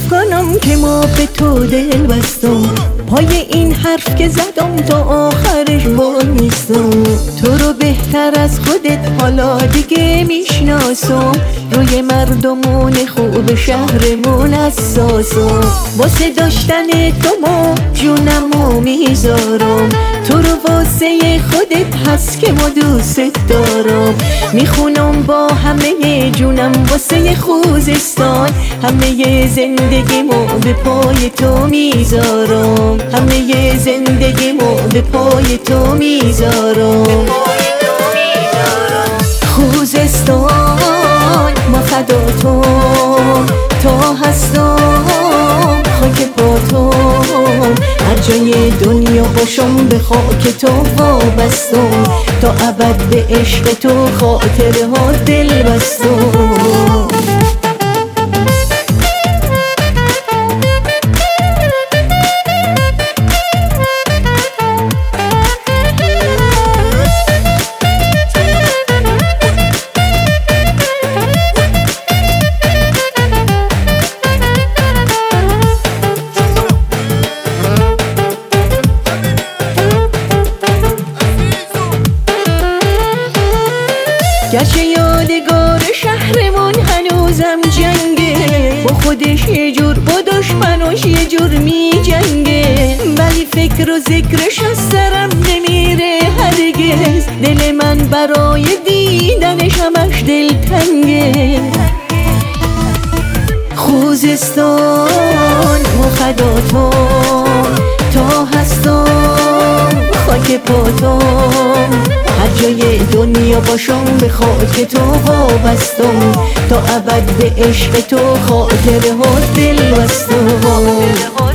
کنم که ما به تو دل بستم، پای این حرف که زدم تا آخرش وای نیستم. تو رو بهتر از خودت حالا دیگه میشناسم، روی مردمون خوب شهرمون اساسم. واسه داشتن تو ما جونمو میذارم، تو رو واسه خودت هست که ما دوست دارم. میخونم با همه جونم واسه خوزستان، همه زندگیمو به پای تو میذارم، همه زندگیمو به پای تو میذارم. خوزستان ما فدا تو، تا هستم خاک پا تو، هر جای دنیا باشم به خاک تو وابستم، تا ابد به عشق تو خاطره ها دل بستم. گرچه یادگار شهرمون هنوزم جنگه، با خودش یه جور با دشمناش یه جور می جنگه، ولی فکر و ذکرش از سرم نمیره هرگز، دل من برای دیدنش همش دلتنگه. خوزستان ما فدا تو، تا هستم خاک پا تو، هر جای دنیا باشم به خاک تو وابستم، تا ابد به عشق تو خاطره ها دل بستم.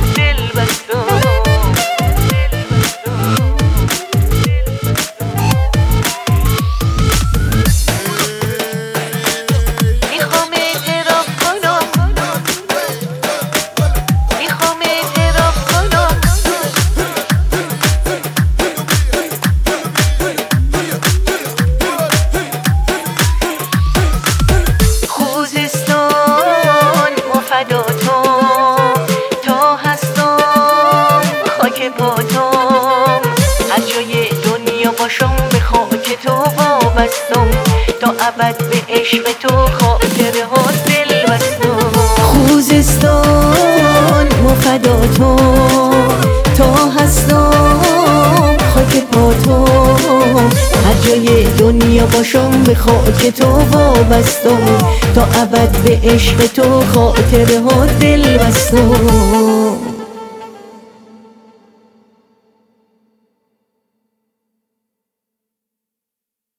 هر جای دنیا باشم به خاک تو وابستم، تا ابد به عشق تو خاطره ها دل بستم. خوزستان ما فدا تو، تا هستم خاک پا تو، هر جای دنیا باشم به خاک تو وابستم، تا ابد به عشق تو خاطره ها دل بستم.